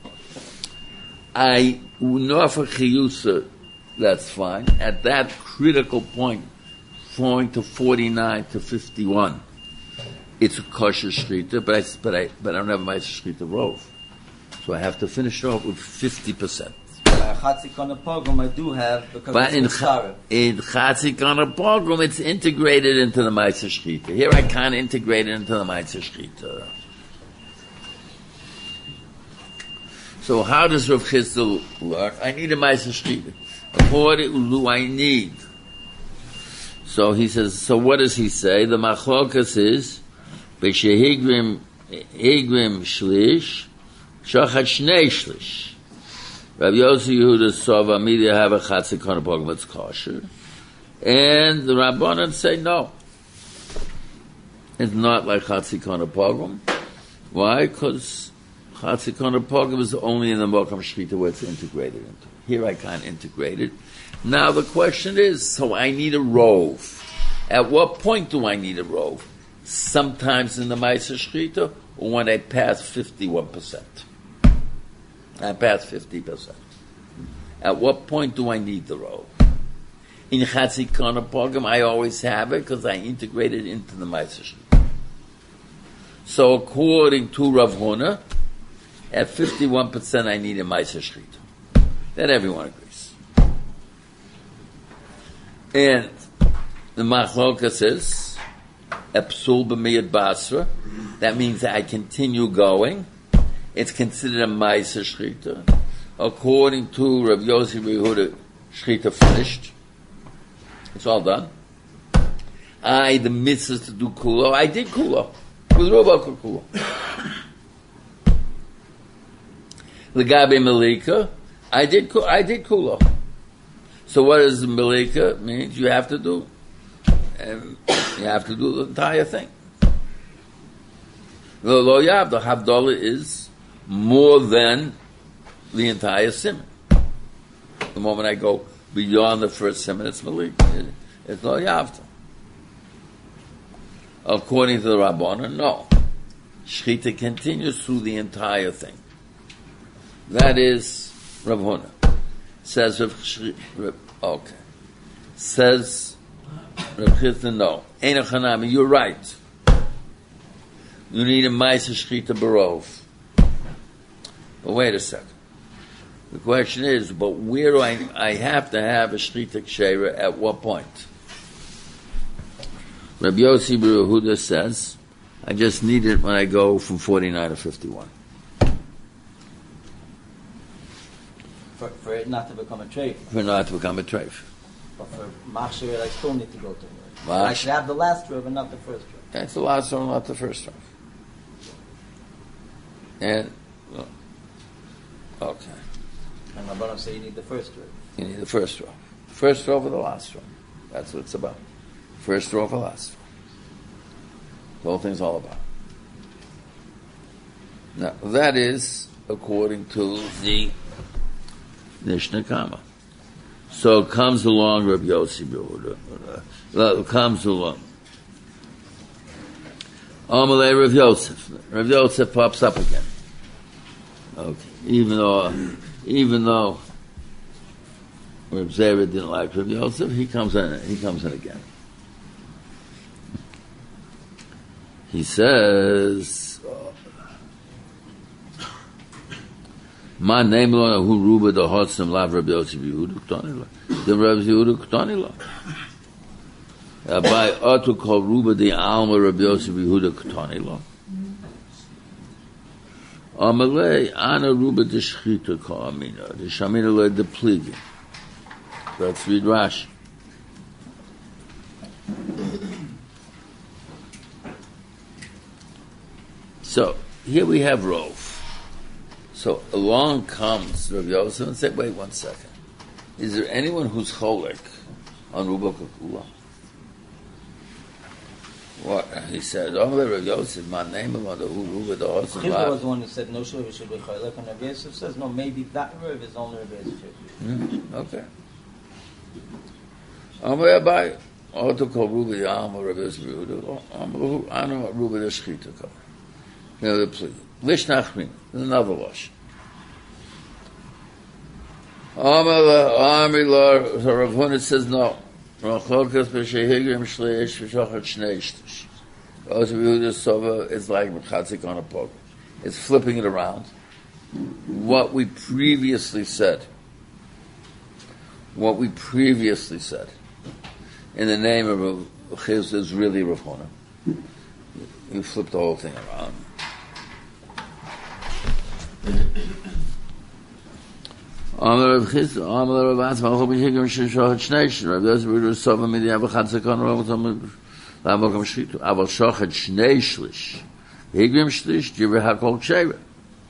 I know for Chiyusa, that's fine. At that critical point, flowing to 49 to 51, it's a kosher shchita, but I don't have my shchita rov, so I have to finish it off with 50%. Chatzikon Pogum I do have because but in Chatzikon Pogum it's integrated into the Meiser Shchita. Here I can't integrate it into the Meiser Shchita. So how does Rav Chisda work? I need a Meiser Shchita. What do I need? So he says, so what does he say? The machlokas is, B'shehigrim shlish, shachat shnei shlish. Rabbi Yosef Yehuda Sova Media have a chatzikon pogum that's kosher. And the Rabbanan say no. It's not like chatzikon pogum. Why? Because chatzikon pogum is only in the Mokam Shchita where it's integrated into. Here I can't integrate it. Now the question is, so I need a rove. At what point do I need a rove? Sometimes in the Meiser Shchita, or when I pass 51%. I pass 50%. At what point do I need the rove? In Chatzikon Pogum, I always have it because I integrate it into the Meiser Shchita. So according to Rav Huna, at 51% I need a Meiser Shchita. That everyone agrees. And the Machloka says, Epsul b'miyad basra, that means that I continue going. It's considered a Meiser Shchita. According to Rav Yosef Yehuda, Shchita finished. It's all done. The mitzvah to do kulo, I did kulo. With Rovaka kulo. The Gabi Malika, I did kulo. So what does Malika mean? You have to do. You have to do the entire thing. The Lo Yav, the Havdalah is more than the entire simon. The moment I go beyond the first simon, it's Malika. It's Lo Yavta. According to the Rabbanan, no. Shchita continues through the entire thing. That is Rav Huna. Says okay. Says Rav Chisda, no. Eina Chanami, you're right. You need a Meiser Shchita Barov. But wait a second. The question is, but where do I have to have a Shchita Kshera at what point? Rabbi Yossi Bar Yehuda says, I just need it when I go from 49 to 51. For it not to become a treif. For not to become a treif. But for Machshir, I still need to go to it. I should have the last row, but not the first row. That's the last row, not the first row. And, okay. And my brother say you need the first row. You need the first row. First row over the last row. That's what it's about. First row over last row. The whole thing's all about. Now, that is according to the Mishnah Kama. So comes along Rabbi Yossi Yehuda. Comes along. Amalei Rav Yosef. Rav Yosef pops up again. Okay. Even though Rav Zera didn't like Rav Yosef, he comes in again. He says, "My name lo hu ruba the hotzim lav Rabbi Yosef Yehuda K'tani lo. The Rabbi Yehuda K'tani lo. By otu kol ruba the alma Rabbi Yosef Yehuda K'tani lo. Amalei ana ruba the shchita ka amina. The shamina lo the pligi. Let's read Rashi. So here we have Rov. So along comes Rav Yosef and said, "Wait 1 second. Is there anyone who's cholek on Ruba Kukula?" What he said? "Oh, Rav Yosef, my name is on the Ruba the Hotzim." He was the one who said no Shuvah should be cholek, and Rav Yosef says no. Maybe that Rav is only Rav Yosef. Okay. Amalei Abai otu kol Ruba the alma Rav Yosef Yehuda. I know Ruba the shchita kol. The plea. Lishnachmin, another wash. Amila, so Rav Huna says no. Rachlokas b'shehigrim shleish v'shachat shnei shtish. Oz Yehuda Sova is like Mechatzik on a poker. It's flipping it around. What we previously said. In the name of Rav Chiz is really Rav Huna. You flip the whole thing around. Amar Rav Chiz, Amar Rav Atzma, Chol b'shehigrim shachat shnei shtish. Rav Yehuda Sova midi avachatzik on Rav Huna. Aval shachat shnei shlish. Higrim shlish, jiver hakol ksheira.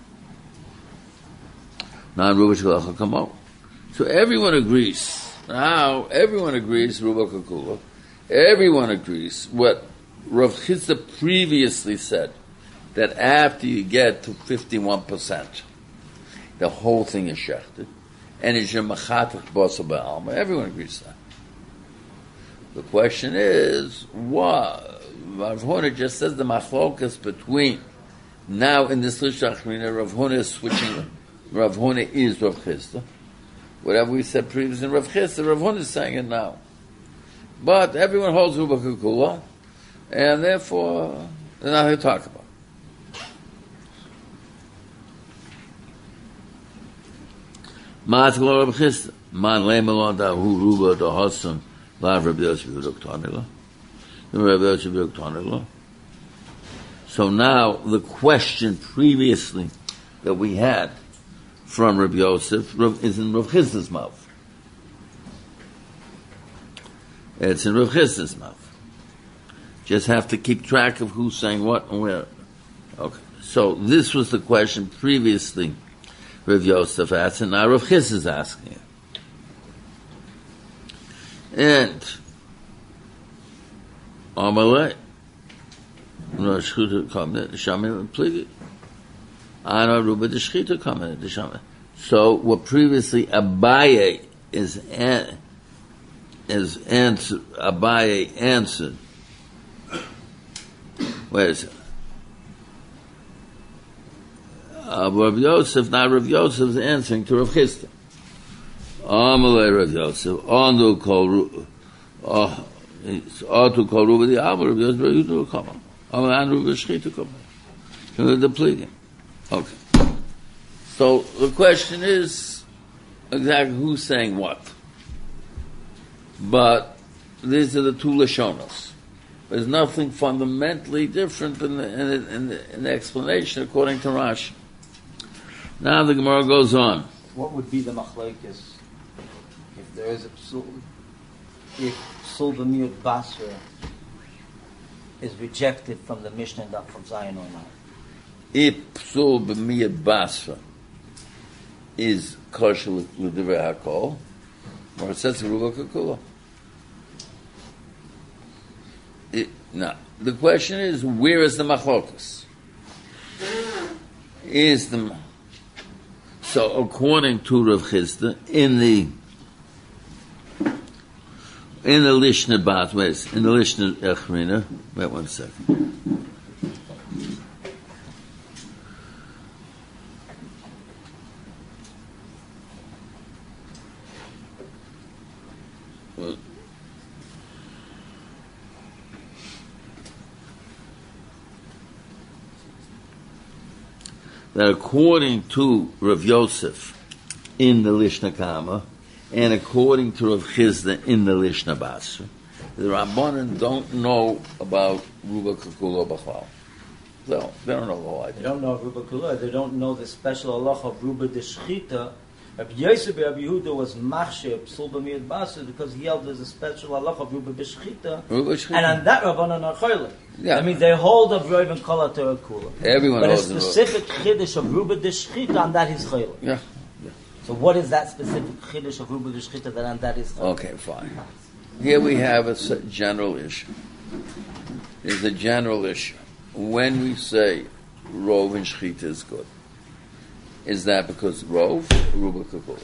Non-Ruba Kamo. So everyone agrees. Now, everyone agrees, Ruba Kukula. Everyone agrees what Rav Chizda previously said, that after you get to 51%, the whole thing is shechted, and it's your machatach bosa ba'alma. Everyone agrees that. The question is, what? Rav Huna just says the machlokas between, now in this Lishachmina, Rav Huna is switching, Rav Huna is Rav Chizda. Whatever we said previously in Rav Chizda, Rav Huna is saying it now. But everyone holds Ruba Kukula, and therefore, they're not here to talk about. Ma'atzkol Rav Chizda, man le'melon da'hu Ruba da'hotzim lav Rabbi Yosef Yehuda K'tani lo. So now, the question previously that we had from Rabbi Yosef is in Rav Chizda's mouth. It's in Rav Chizda's mouth. Just have to keep track of who's saying what and where. Okay. So this was the question previously Rav Yosef asked, and now Rav Chizda is asking it. And Amalei, so what previously Abaye Abaye answered. Wait a second. Rav Yosef, now Rav Yosef is answering to Rav Chizda. Amalei Rav Yosef, Andu kol Atu kol Ruba the Amar Rav Yosef Yehuda Kama. Amalei Anu v'shchita Kama. The pleading. Okay. So the question is exactly who's saying what. But these are the two Lashonos. There's nothing fundamentally different in the explanation according to Rashi. Now the Gemara goes on. What would be the machlokes if there is a psul? If psul b'miyut basra is rejected from the Mishnah and from Zion or not? If psul b'miyut basra is kosher l'divrei hakol, or it says Ruba Kukula. Now, the question is, where is the machlokas? So, according to Rav Chizda, in the in the Lishna Bas, wait, in the Lishna Echrina, wait 1 second. That according to Rav Yosef in the Lishna Kama, and according to Rav Chizda in the Lishna Basra, the Rabbanan don't know about Ruba Kukulo B'chlal. So, they don't know the whole They idea. don't know Ruba Kula. They don't know the special halacha of Ruba de Shchita. Rabbi Yosef Rabbi Yehuda was machshir psul b'miyad basar because he held there's a special halacha of Ruba b'shchita, Ruba Shchita. and on that Rabbanan are choylek. Yeah. I mean, they hold of Rav and Kol HaTorah Kula. Everyone But a knows the Ruba. specific chiddush of Ruba de Shchita, on that he's choylek. Yeah. So what is that specific chiddush of Ruba de Shchita that on that is choylek? Okay, fine. Here we have a general issue. There's a general issue. When we say Rov and Shchita is good, is that because Rov, Ruba Kukul?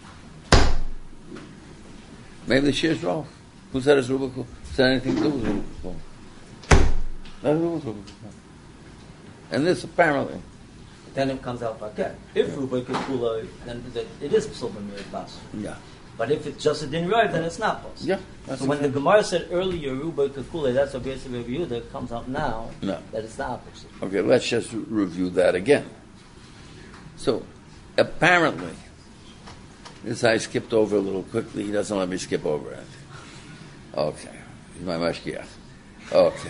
Maybe the Shir is Rov. Who said it's Ruba Kukul? Said anything to do with Ruba Kukul? Nothing to do with Ruba Kukul. And this apparently, Then it comes out like that. If Ruba Kula, then it is psul b'miyad basar. yeah. But if it's just a din rive, then it's not possible. Yeah. That's So when the exactly- Gemara said earlier, Ruba Kukule, that's what basically Rabbi Yehuda, it comes out now No. that it's the opposite. Okay, let's just review that again. So, apparently, this I skipped over a little quickly. He doesn't let me skip over it. Okay. He's my mashgiach. Okay.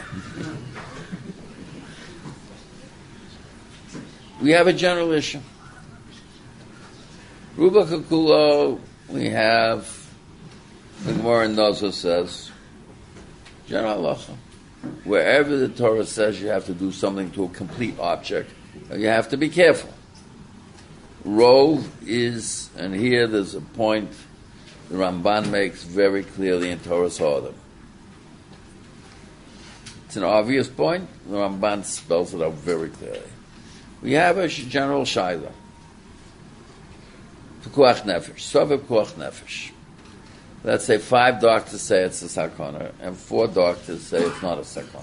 We have a general issue. Ruba Kukulo, we have, the Gemara in Noza says, general halacha. Wherever the Torah says you have to do something to a complete object, you have to be careful. Rov is, and here there's a point the Ramban makes very clearly in Torah's order. It's an obvious point. The Ramban spells it out very clearly. We have a general shaila. Pekuach nefesh, sove pekuach nefesh. Let's say 5 doctors say it's a sakona, and 4 doctors say it's not a sakona.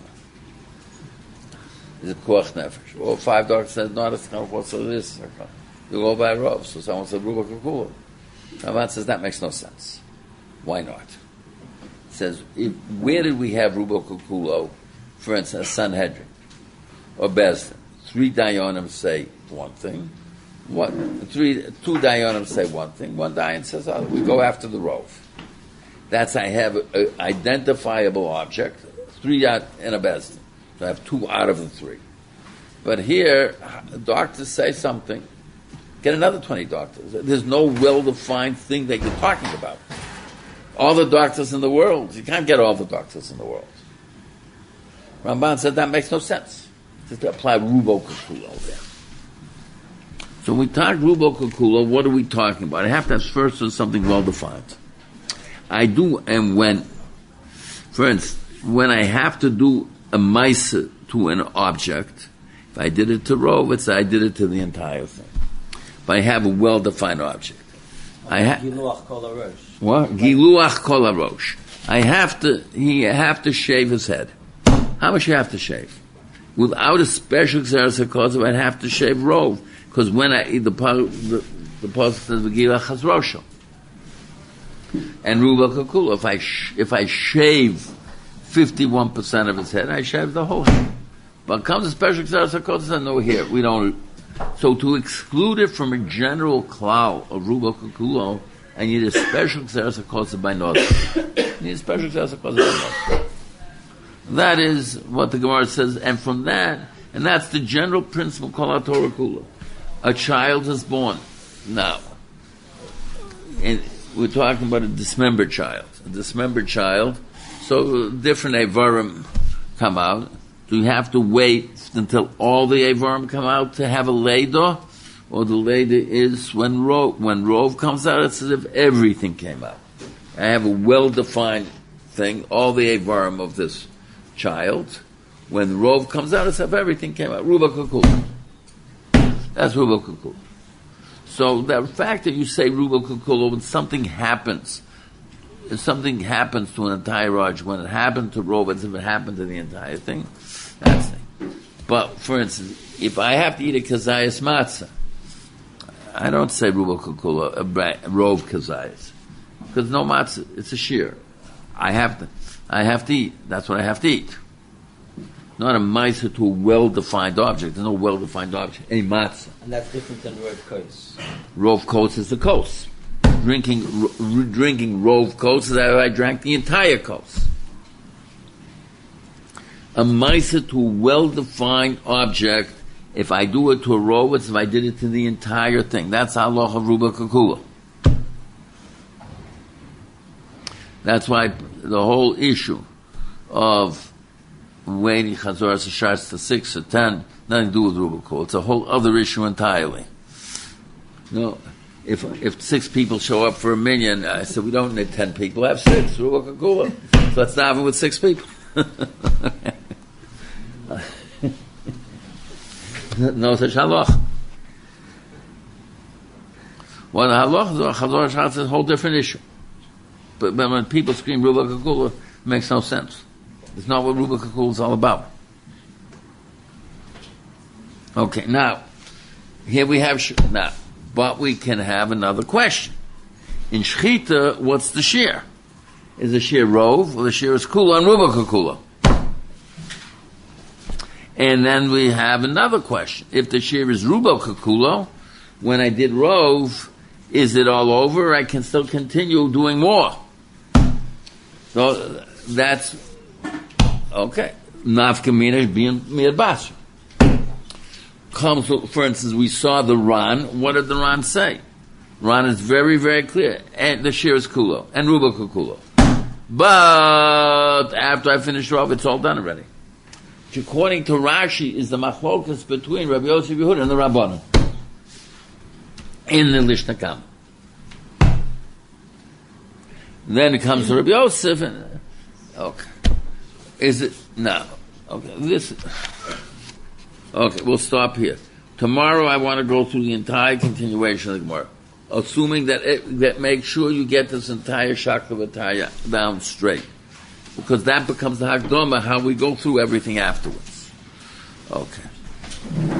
Is it pekuach nefesh? Or 5 doctors say it's not a sakona, so it is a sakona. You go by Rav, so someone said Ruba Kukula. Ramban says that makes no sense. Why not? It says, where did we have Ruba Kukulo? For instance, Sanhedrin or Bezdin. 3 dayanim say one thing. 2 dayanim say one thing. 1 dayan says other. We go after the Rov. That's I have an identifiable object. 3 out in a Bezdin. So I have 2 out of the 3. But here, doctors say something. Get another 20 doctors. There's no well-defined thing that you're talking about. All the doctors in the world. You can't get all the doctors in the world. Ramban said that makes no sense. Just to apply Rubo Kukulo there. So when we talk Rubo Kukulo, what are we talking about? I have to have first something well-defined. I do, and when, for instance, when I have to do a maisa to an object, if I did it to Rov, it's I did it to the entire thing. But I have a well-defined object. Giluach kol harosh. What? Giluach kol harosh. He have to shave his head. How much you have to shave? Without a special xeris HaKosav, I'd have to shave Rov. Because when the pasuk says V'gilach Chazrosho. And Ruba Kukula, if I shave 51% of his head, I shave the whole head. But comes a special xeris HaKosav, no, here, we don't. So to exclude it from a general klal of Ruba Kukulo, I need a special xeris HaKosav by Noza. I need a special xeris HaKosav by Noza. That is what the Gemara says, and from that, and that's the general principle called Torah Kula. A child is born. Now, and we're talking about a dismembered child. A dismembered child, so different Avarim come out. Do you have to wait until all the Avarim come out to have a Leda? Or the Leda is when Rov comes out, it's as if everything came out. I have a well-defined thing, all the Avarim of this child. When the Rov comes out, it's as if everything came out. Ruba Kukul. That's Ruba Kukul. So the fact that you say Ruba Kukul when something happens if something happens to an entire arch, when it happened to Rov, as if it happened to the entire thing, that's the thing. But, for instance, if I have to eat a kazayas matzah, I don't say Ruba Kukula, Rov kazayas. Because no matzah, it's a shear. I have to eat. That's what I have to eat. Not a matzah to a well-defined object. There's no well-defined object. Any matzah. And that's different than Rov Kos. Rov Kos is the kos. Drinking Rov Kos is that I drank the entire kos. A matzah to a well-defined object, if I do it to a Rov, it's if I did it to the entire thing. That's halacha of Ruba Kukula. That's why the whole issue of waiting Chazoras Sharts to 6 or 10, nothing to do with Ruba Kukula. It's a whole other issue entirely. No, if 6 people show up for 1,000,000, I said, we don't need 10 people, have 6, Ruba Kukula. So let's not have it with 6 people. No such halach. Well, the halach, Chazor Shatz is a whole different issue. But when people scream Ruba Kukula, it makes no sense. It's not what Ruba Kukula is all about. Okay, now, here we have, now, but we can have another question. In Shechita, what's the shear? Is the shear Rov, or the shear is Kula and Ruba Kukula? And then we have another question. If the shear is Ruba Kukula, when I did Rov, is it all over? I can still continue doing more. So that's okay. Nafkamina being Miyad Basra. Comes, for instance, we saw the Ran. What did the Ran say? Ran is very, very clear. And the shear is Kulo and Ruba Kulo. But after I finish Rov, it's all done already. Which, according to Rashi, is the machlokas between Rabbi Yosef Yehuda and the Rabbanan in the Lishna Kama. Then it comes to Rabbi Yosef, and okay, is it no? Okay, this. Okay, we'll stop here. Tomorrow, I want to go through the entire continuation of the Gemara, assuming that make sure you get this entire Shakla V'Taya down straight, because that becomes the Hakdama, how we go through everything afterwards. Okay.